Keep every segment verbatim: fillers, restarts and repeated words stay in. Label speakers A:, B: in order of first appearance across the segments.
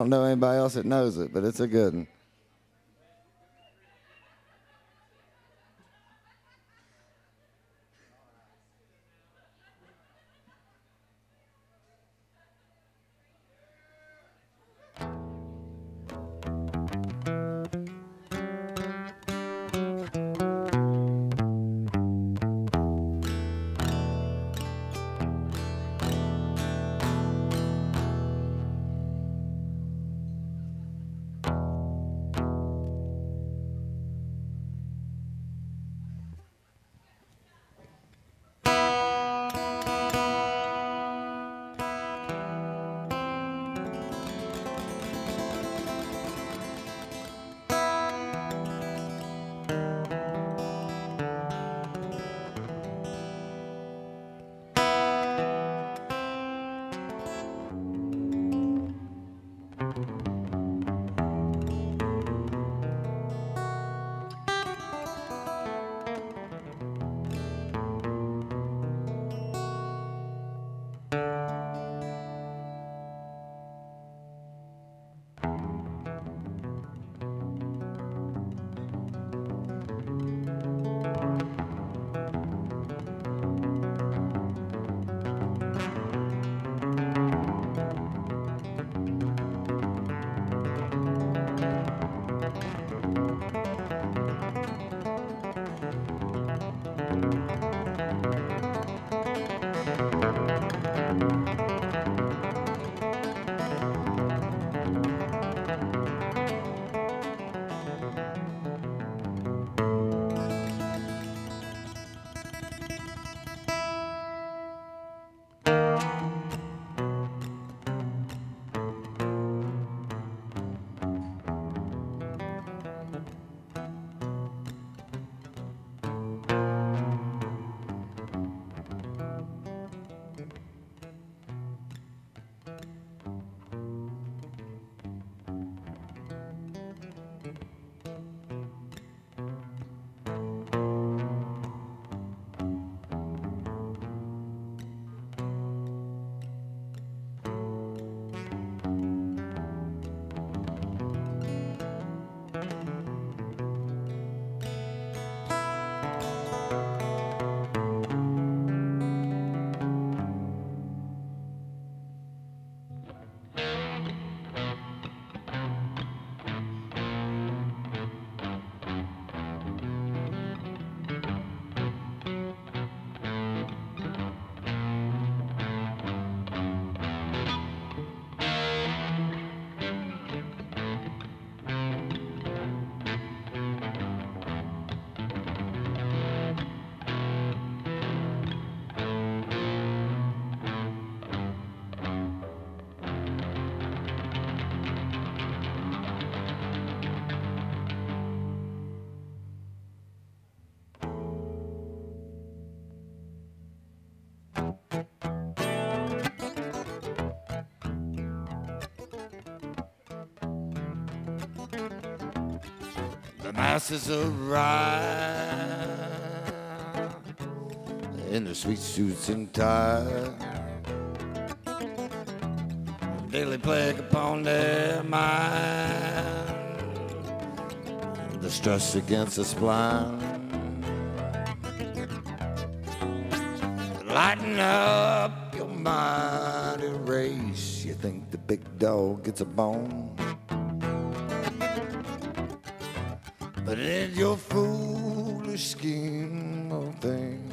A: I don't know anybody else that knows it, but it's a good one. The masses arrive in their sweet suits and ties. Daily plague upon their mind, the stress against the spine. Lighten up your mind, erase. You think the big dog gets a bone, but in your foolish scheme of things,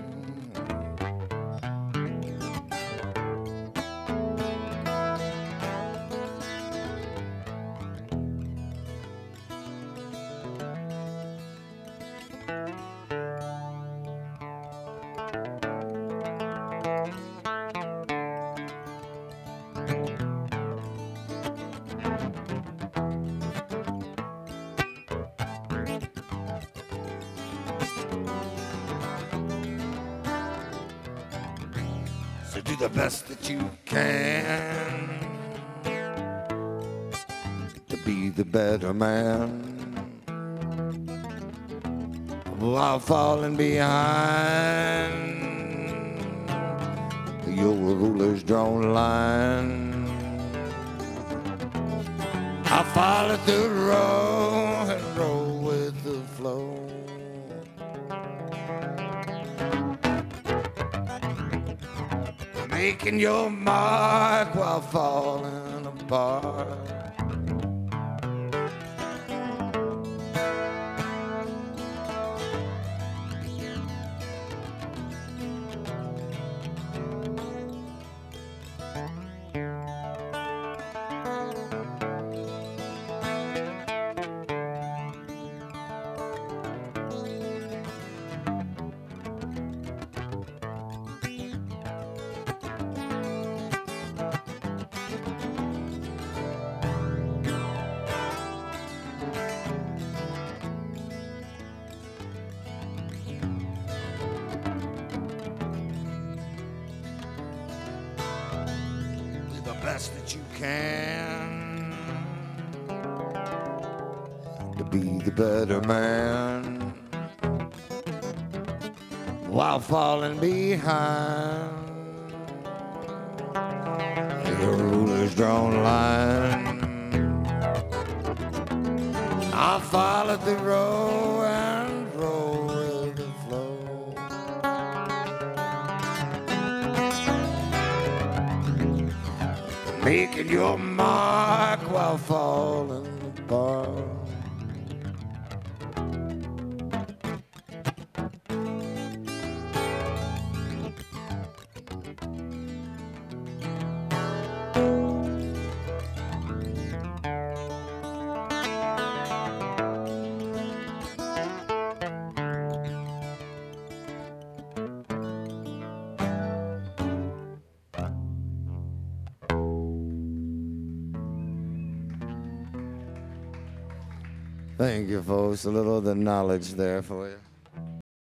A: so do the best that you can to be the better man, while falling behind your ruler's drawn line. I follow the road and roll with the flow. Making your mark while falling apart. Best that you can to be the better man while falling behind. The ruler's drawn line. I followed the road and roll with the flow. Making your mark while falling apart. Thank you, folks. A little of the knowledge there for you.